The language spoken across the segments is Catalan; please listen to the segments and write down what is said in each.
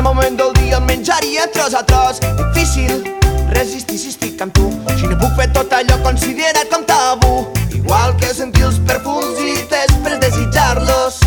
moment del dia el menjaria tros a tros. Difícil resistir si estic amb tu, si no puc fer tot allò considerat com tabú. Igual que sentir els perfums i després desitjar-los,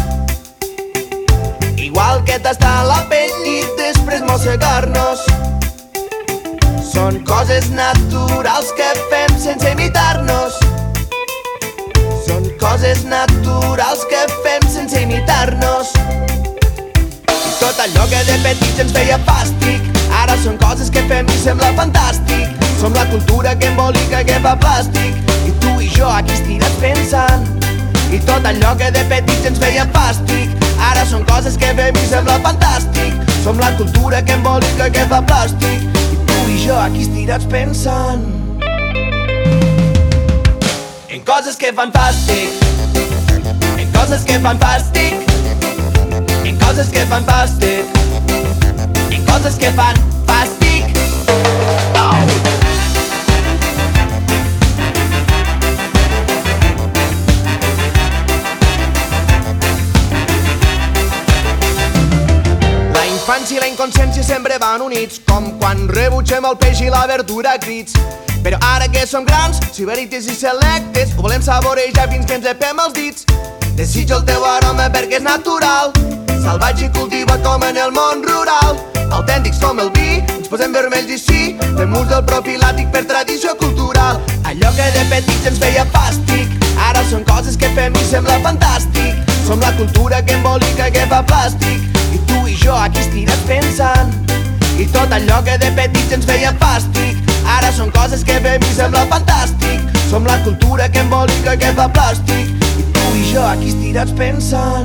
igual que tastar la pell i després mossegar-nos. Són coses naturals que fem sense imitar-nos. Són coses naturals que fem sense imitar-nos. I tot allò que de petits ens feia fàstic, ara són coses que fem i sembla fantàstic. Som la cultura que embolica, que fa plàstic, i tu i jo aquí estirats pensant. I tot allò que de petits ens feia fàstic, ara són coses que fem i sembla fantàstic. Som la cultura que embolica, que fa plàstic, i tu i jo aquí estirats pensant en coses que fan fàstic, en coses que fan fàstic, en coses que fan fàstic, en coses que fan fàstic. La infància i la inconsciència sempre van units, com quan rebutgem el peix i la verdura a crits. Però ara que som grans, sibarites i selectes, ho volem saborejar fins que ens lepem els dits. Desitjo el teu aroma perquè és natural, salvatge i cultivat com en el món rural. Autèntics com el vi, ens posem vermells i sí, fem ús del profilàtic per tradició cultural. Allò que de petits ens feia fàstic, ara són coses que fem i sembla fantàstic. Som la cultura que embolica, que fa plàstic, i tu i jo aquí estirats pensant. I tot allò que de petits ens feia fàstic, ara són coses que fem i sembla fantàstic. Som la cultura que embolica, que fa plàstic, i tu i jo aquí estirats pensant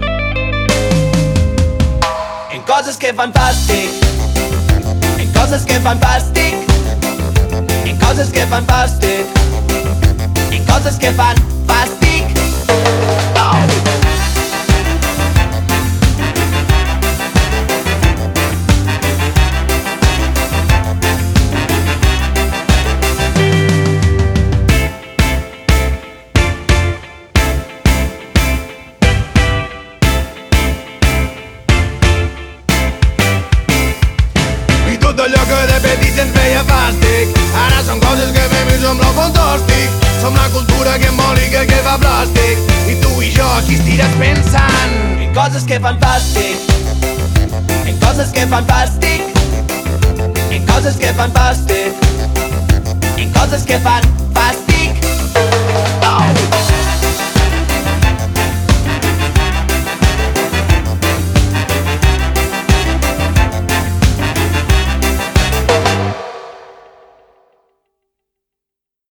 en coses que fan fàstic, en coses que fan fàstic, en coses que fan fàstic, en coses que fan fàstic. Tot allò que de petits ens feia fàstic, ara són coses que fem i som fantàstic. Som la cultura que embolica, que fa plàstic, i tu i jo aquí estirats pensant en coses que fan fàstic, en coses que fan fàstic, en coses que fan fàstic, en coses que fan